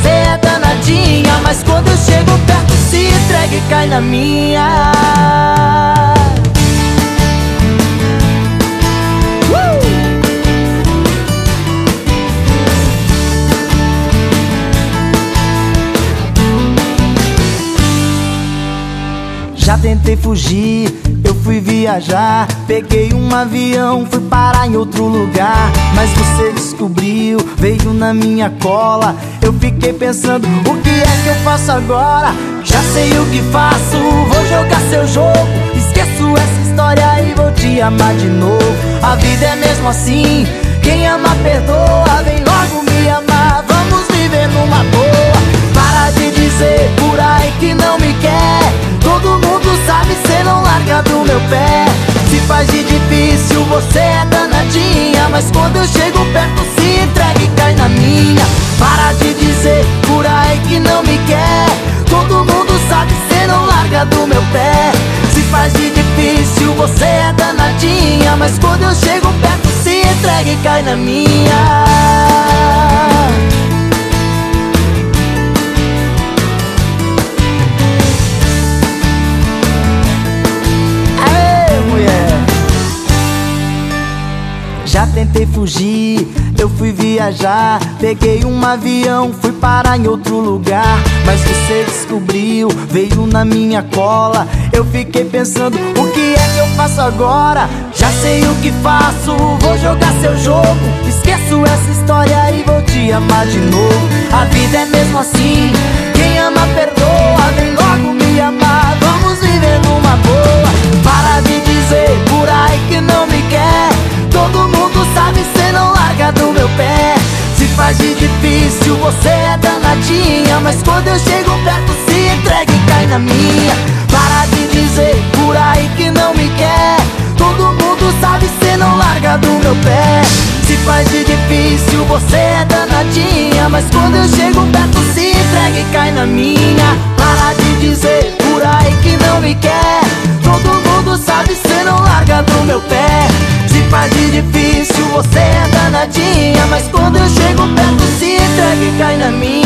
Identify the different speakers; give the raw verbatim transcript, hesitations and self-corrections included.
Speaker 1: você é danadinha, mas quando eu chego perto se entrega e cai na minha. Já tentei fugir, eu fui viajar, peguei um avião, fui parar em outro lugar. Mas você descobriu, veio na minha cola. Eu fiquei pensando, o que é que eu faço agora? Já sei o que faço, vou jogar seu jogo. Esqueço essa história e vou te amar de novo. A vida é mesmo assim, quem ama perdoa. Vem logo me amar, vamos viver numa boa. Para de dizer por aí que não me quer. Todo mundo sabe, cê não larga do meu pé. Se faz de difícil, você é danadinha, mas quando eu chego perto se entrega e cai na minha. Para de dizer por aí que não me quer. Todo mundo sabe, cê não larga do meu pé. Se faz de difícil, você é danadinha, mas quando eu chego perto se entrega e cai na minha. Já tentei fugir, eu fui viajar, peguei um avião, fui parar em outro lugar. Mas você descobriu, veio na minha cola. Eu fiquei pensando, o que é que eu faço agora? Já sei o que faço, vou jogar seu jogo. Esqueço essa história e vou te amar de novo. A vida é mesmo assim, quem ama perdoa. Vem logo me amar, vamos viver numa boa. Para de dizer por aí que não me quer. Todo mundo sabe, cê não larga do meu pé. Se faz de difícil, você é danadinha, mas quando eu chego perto se entrega e cai na minha. Para de dizer por aí que não me quer. Todo mundo sabe, cê não larga do meu pé. Se faz de difícil, você é danadinha, mas quando eu chego perto se entrega e cai na minha. Para de dizer por aí que não me quer. Todo mundo sabe, cê não larga do meu pé. Se faz de difícil, você é danadinha, mas quando eu chego perto se entrega e cai na minha.